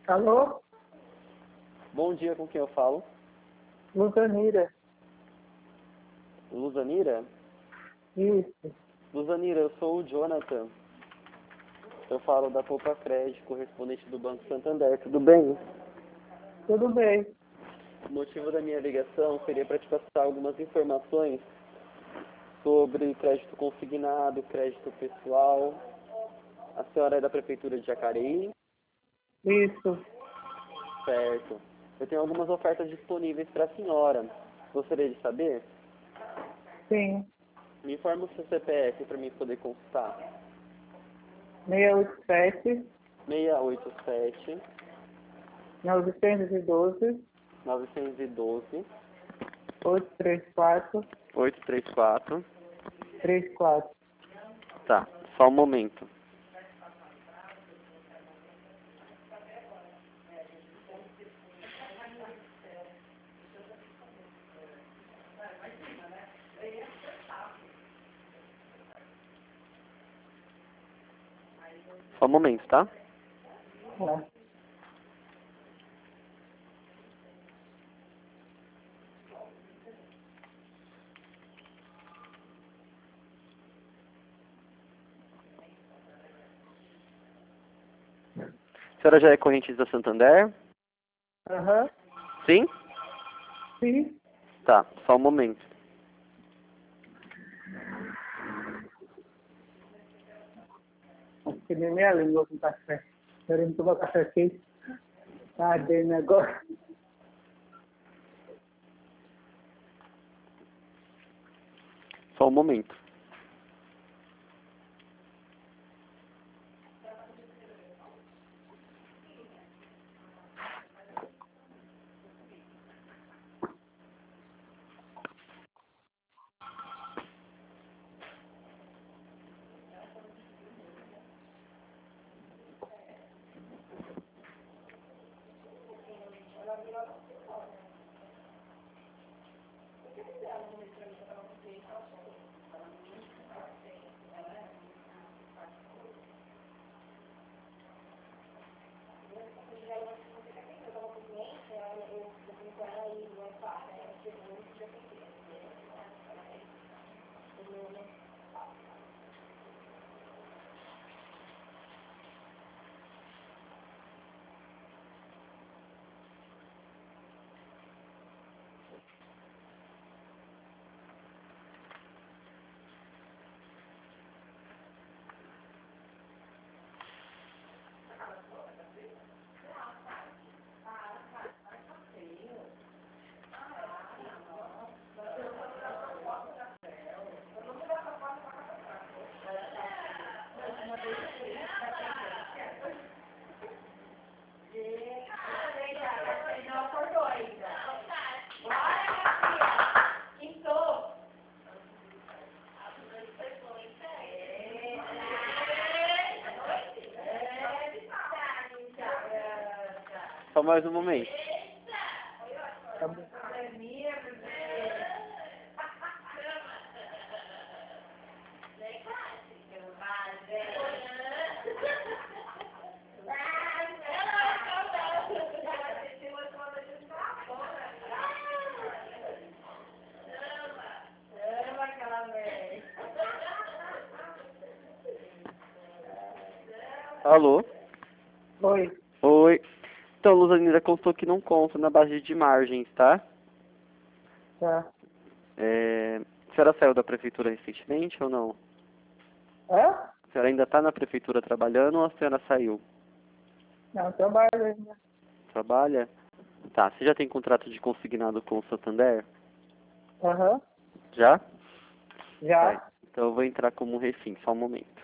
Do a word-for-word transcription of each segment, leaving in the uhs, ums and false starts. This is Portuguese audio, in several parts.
Alô? Bom dia, com quem eu falo? Luzanira. Luzanira? Isso. Luzanira, eu sou o Jonathan. Eu falo da Poupa Crédito, correspondente do Banco Santander. Tudo bem? Tudo bem. O motivo da minha ligação seria para te passar algumas informações sobre crédito consignado, crédito pessoal. A senhora é da Prefeitura de Jacareí? Isso. Certo. Eu tenho algumas ofertas disponíveis para a senhora. Gostaria de saber? Sim. Me informa o seu C P F para mim poder consultar. seis oito sete, seis oito sete, nove um dois, nove um dois, oito três quatro, oito três quatro. três quatro. Tá, só um momento. Só um momento, tá? É. A senhora já é correntista da Santander? Aham. Sim? Sim. Tá, só um momento. Acho que nem minha língua com café. Querendo tomar café quente. Tá ardendo agora. Só um momento. Só mais um momento. Tá bom. Alô? Oi. Oi. Então, Luzanira, constou que não conta na base de margens, tá? Tá. É... A senhora saiu da prefeitura recentemente ou não? Hã? A senhora ainda está na prefeitura trabalhando ou a senhora saiu? Não, trabalho ainda. Trabalha? Tá, você já tem contrato de consignado com o Santander? Aham. Já? Já. Tá, então eu vou entrar como refém, só um momento.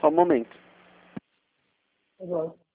Só um momento. Agora.